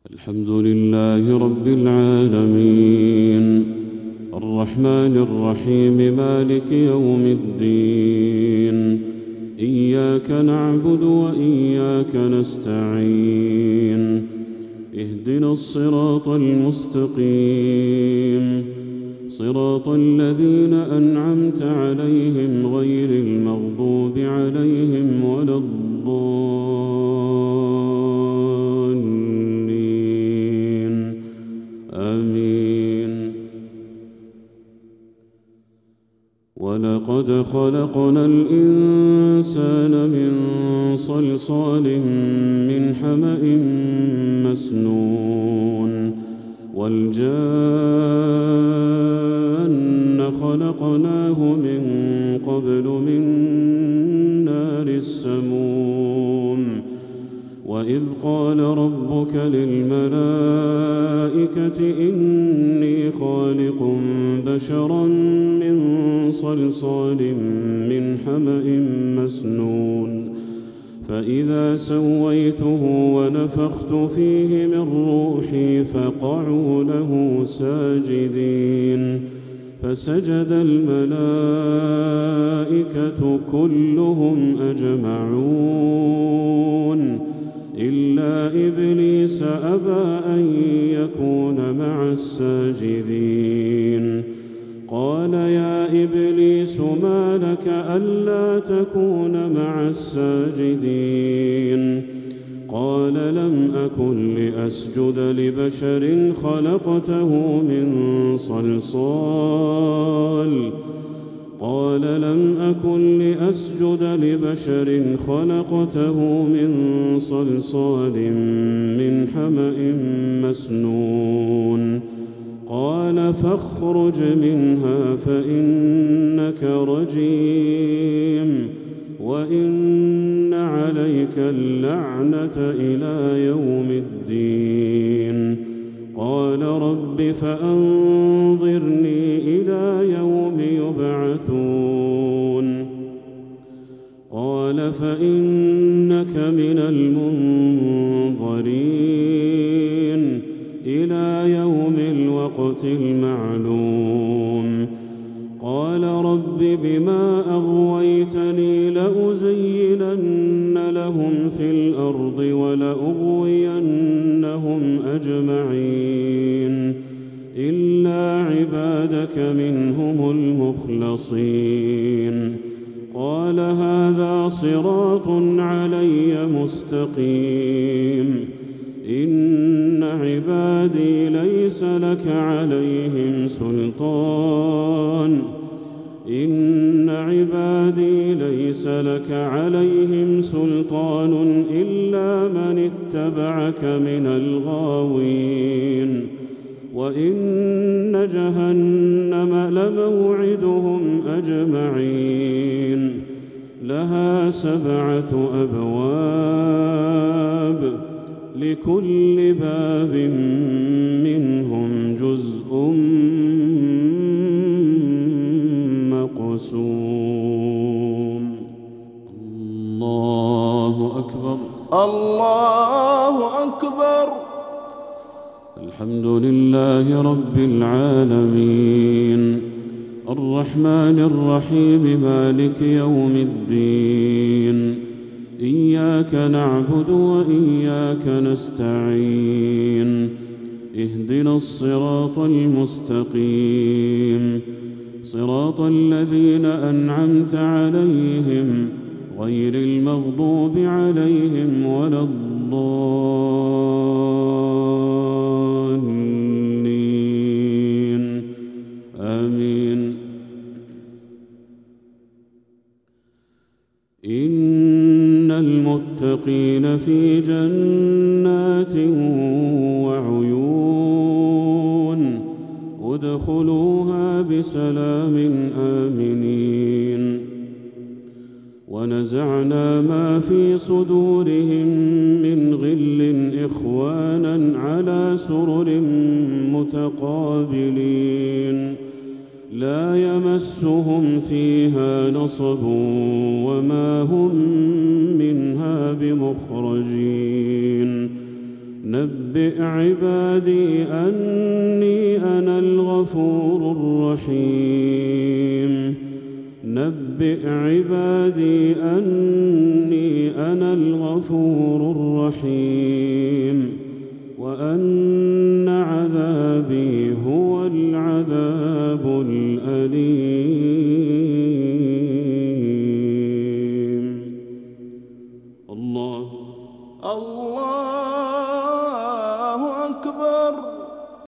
الحمد لله رب العالمين الرحمن الرحيم مالك يوم الدين إياك نعبد وإياك نستعين اهدنا الصراط المستقيم صراط الذين أنعمت عليهم غير المغضوب عليهم ولا الضالين آمين. ولقد خلقنا الإنسان من صلصال من حمأ مسنون والجان خلقناه من قبل من نار السموم. وإذ قال ربك للملائكة إني خالق بشرا من صلصال من حمأ مسنون فإذا سويته ونفخت فيه من روحي فقعوا له ساجدين فسجد الملائكة كلهم أجمعون إلا إبليس أبى أن يكون مع الساجدين. قال يا إبليس ما لك ألا تكون مع الساجدين؟ قال لم أكن لأسجد لبشر خلقته من صلصال من حمأ مسنون. قال فاخرج منها فإنك رجيم وإن عليك اللعنة إلى يوم الدين. قال رب فأنظرني إلى يوم يبعثون. قال فإنك من المنظرين إلى يوم الوقت المعلوم. قال رب بما أغويتني لأزينن لهم في الأرض ولأغوينهم أجمعين إلا عبادك منهم المخلصين. قال هذا صراط علي مستقيم إن عبادي ليس لك عليهم سلطان إلا من اتبعك من الغاوين. وإن جهنم لموعدهم أجمعين لها 7 أبواب لكل باب منهم جزء مقسوم. الله أكبر الله أكبر. الحمد لله رب العالمين الرحمن الرحيم مالك يوم الدين إياك نعبد وإياك نستعين اهدنا الصراط المستقيم صراط الذين أنعمت عليهم غير المغضوب عليهم ولا الضالين آمين. إن المتقين في جنات وعيون ادخلوها بسلام آمنين. ونزعنا ما في صدورهم من غل إخوانا على سرر متقابلين لا يمسهم فيها نصب وما هم منها بمخرجين نبئ عبادي أني أنا الغفور الرحيم نبئ عبادي أني أنا الغفور الرحيم وأن